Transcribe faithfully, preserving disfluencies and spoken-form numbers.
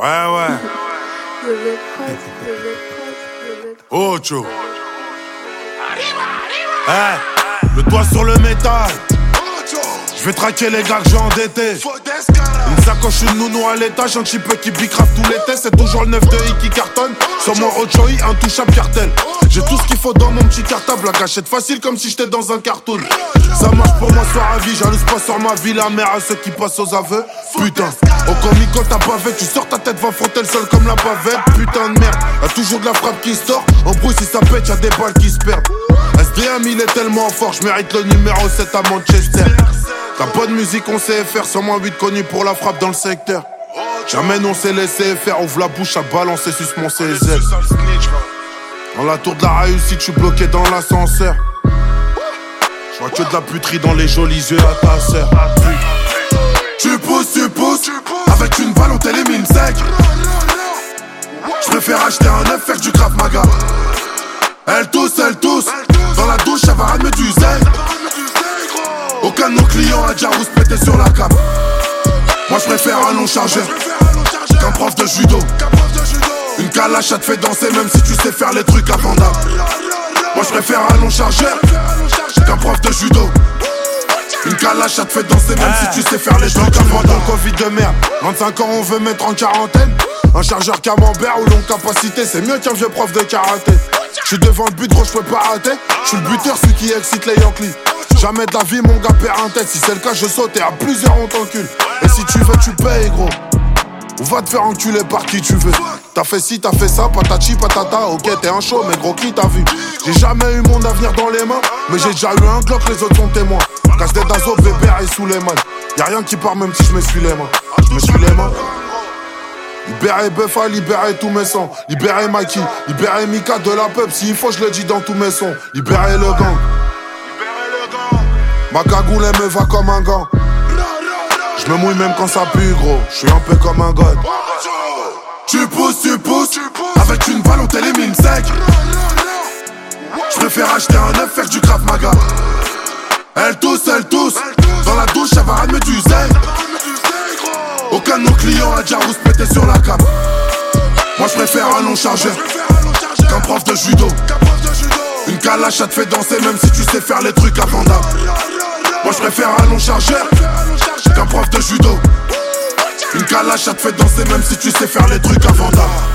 Ouais, ouais. Ocho. Eh, le doigt sur le métal. Je vais traquer les gars que j'ai endettés. Une sacoche, une nounou à l'étage, un petit peu qui bicrave tout l'été. C'est toujours le neuf de I qui cartonne. Sans moi Ocho I, intouchable cartel. J'ai tout ce qu'il faut dans mon petit cartable. La gâchette facile comme si j'étais dans un cartoon. Ça marche pour moi, sois ravi. Jalouse pas sur ma vie, la mère à ceux qui passent aux aveux. Putain, au comico t'as pas fait. Tu sors ta tête, va frotter le sol comme la pavette. Putain de merde, y'a toujours de la frappe qui sort. En bruit si ça pète, y'a des balles qui se perdent. S D M il est tellement fort, j'mérite le numéro sept à Manchester. T'as pas de musique, on sait faire, sans moins huit connu pour la frappe dans le secteur. Jamais on s'est laissé faire, ouvre la bouche à balancer sus mon C Z. Dans la tour de la réussite, j'suis bloqué dans l'ascenseur. J'vois que de la puterie dans les jolis yeux à ta sœur. Tu pousses, tu pousses, avec une balle on t'élimine sec. J'préfère acheter un neuf, faire du Krav Maga. Elle tousse, elle tousse, dans la douche, elle va ramener du zèle. Aucun de nos clients a déjà rousse pété sur la cape. Moi je préfère un long chargeur qu'un prof de judo. Une calache ça te fait danser même si tu sais faire les trucs à Vanda. Moi je préfère un long chargeur qu'un prof de judo. Une calache ça te fait danser même si tu sais faire les trucs à Vanda. Dans le Covid de merde, vingt-cinq ans on veut mettre en quarantaine. Un chargeur camembert ou longue capacité, c'est mieux qu'un vieux prof de karaté. J'suis devant le but gros j'peux pas rater. J'suis le buteur celui qui excite les Yankees. Jamais de la vie mon gars perd un tête. Si c'est le cas je saute et à plusieurs on t'encule. Et si tu veux tu payes gros. On va te faire enculer par qui tu veux. T'as fait ci, t'as fait ça, patati patata. Ok t'es un show mais gros qui t'a vu. J'ai jamais eu mon avenir dans les mains, mais j'ai déjà eu un Glock, les autres sont témoins. Casse des dazo, bébé et sous les mains. Y'a rien qui part même si je me suis les mains. Je me suis les mains. Libérer Buffa, libérer tous mes sons. Libérer Mikey, libérer Mika de la pub. S'il faut je le dis dans tous mes sons. Libérer le gang. Ma cagoule elle me va comme un gant. Je me mouille même quand ça pue gros. Je suis un peu comme un god. Tu pousses, tu pousses, avec une balle on t'élimine sec. Je préfère acheter un neuf, faire du Krav Maga. Elle tousse, elle tousse, dans la douche elle va ramener du zèle. Aucun de nos clients a déjà rousse pété sur la cape. Moi je préfère un long chargeur qu'un prof de judo. Une calache ça te fait danser même si tu sais faire les trucs à Vanda. Moi je préfère un long chargeur qu'un prof de judo. Une calache ça te fait danser même si tu sais faire les trucs à Vanda.